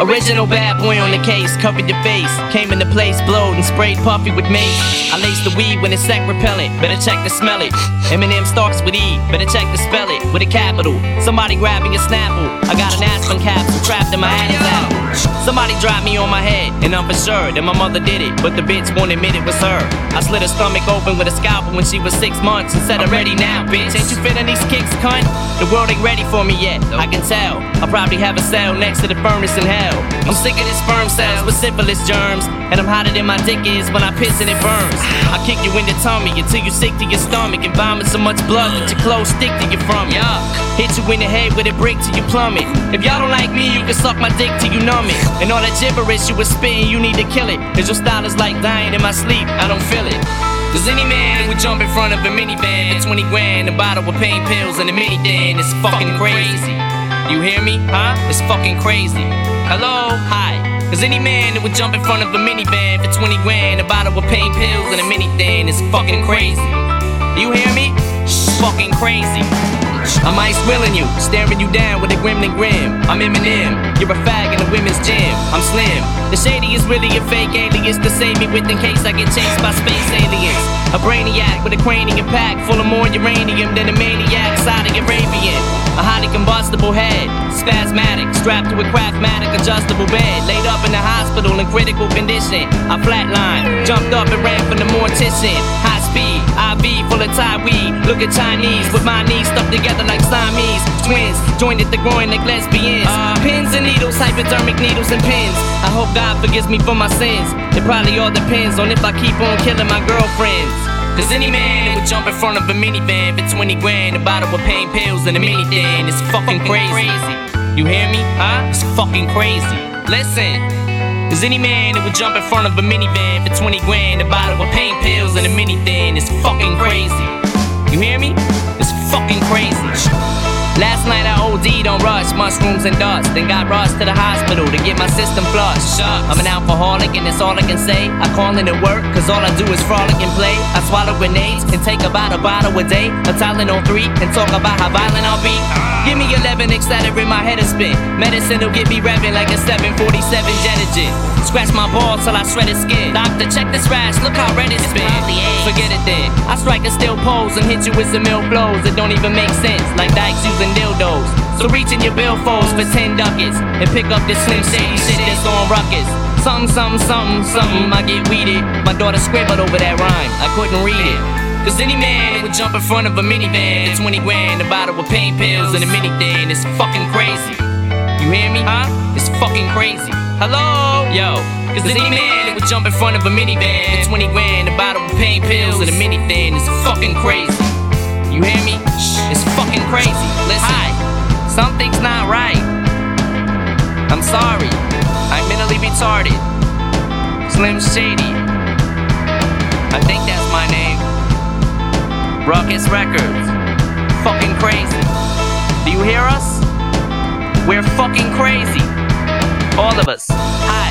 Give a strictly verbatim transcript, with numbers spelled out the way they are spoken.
Original bad boy on the case, covered your face. Came into place, blowed and sprayed puffy with mace. I laced the weed when it's sack repellent, better check to smell it. Eminem starts with E, better check to spell it with a capital. Somebody grabbing a Snapple, I got an aspirin capsule trapped in my Adam's apple. Somebody dropped me on my head, and I'm for sure that my mother did it, but the bitch won't admit it was her. I slit her stomach open with a scalpel when she was six months and said, I'm ready now, bitch. Ain't you feeling these kicks, cunt? The world ain't ready for me yet, I can tell. I'll probably have a cell next to the furnace in hell. I'm sick of this sperm cells with syphilis germs, and I'm hotter than my dick is when I piss and it burns. I kick you in the tummy until you sick to your stomach and vomit so much blood that your clothes stick to you from it. Hit you in the head with a brick till you plummet. If y'all don't like me, you can suck my dick till you numb it. And all that gibberish you was spitting, you need to kill it. Cause your style is like dying in my sleep, I don't feel it. Cause any man would jump in front of a minivan for twenty grand, a bottle of pain pills and a mini dan. It's fucking crazy. You hear me? Huh? It's fucking crazy. Hello? Hi. Cause any man that would jump in front of a minivan for twenty grand, a bottle of pain pills and a mini dan is fucking crazy. You hear me? Fucking crazy. I'm ice willing you, staring you down with a gremlin grim. I'm Eminem, you're a fag in a women's gym. I'm Slim. The shady is really a fake alias to save me with in case I get chased by space aliens. A brainiac with a cranium pack full of more uranium than a maniac Saudi Arabian. A highly combustible head, spasmatic, strapped to a Craftmatic adjustable bed. Laid up in the hospital in critical condition. I flatlined, jumped up and ran from the mortician. High speed, I V full of Thai weed. Look at Chinese with my knees stuck together like Siamese twins, joined at the groin like lesbians. uh, Pins and needles, hypodermic needles and pins. I hope God forgives me for my sins. It probably all depends on if I keep on killing my girlfriends. Cause any man that would jump in front of a minivan for twenty grand, a bottle of pain pills and a mini dan is fucking crazy. You hear me? Huh? It's fucking crazy. Listen. Cause any man that would jump in front of a minivan for twenty grand, a bottle of pain pills and a mini dan is fucking crazy. You hear me? It's fucking crazy. Last night I O D'd on rush, mushrooms and dust, then got rushed to the hospital to get my system flushed. I'm an alcoholic and that's all I can say. I call in to work cause all I do is frolic and play. I swallow grenades and take about a bottle a day of Tylenol three and talk about how violent I'll be. Give me eleven, etc. in my head a spin. Medicine will get me revving like a seven forty-seven jet engine. Scratch my balls till I shred his skin. Doctor, check this rash, look how red it's been. Forget it then. I strike a still pose and hit you with some ill flows that don't even make sense, like dykes using dildos. So reach in your billfolds for ten ducats and pick up this slim shady shit that's on ruckus. Something, something, something, something, I get weeded. My daughter scribbled over that rhyme, I couldn't read it. Cause any man would jump in front of a minivan for twenty grand, a bottle of pain pills and a mini dan is fucking crazy. You hear me? Huh? It's fucking crazy. Hello? Yo. Cause any man that would jump in front of a minivan for twenty grand, a bottle of pain pills and a mini dan is fucking crazy. You hear me? It's fucking crazy. Listen. Hi. Something's not right. I'm sorry. I'm mentally retarded. Slim Shady. I think that's my name. Ruckus Records. Fucking crazy. Do you hear us? We're fucking crazy. All of us. Hi.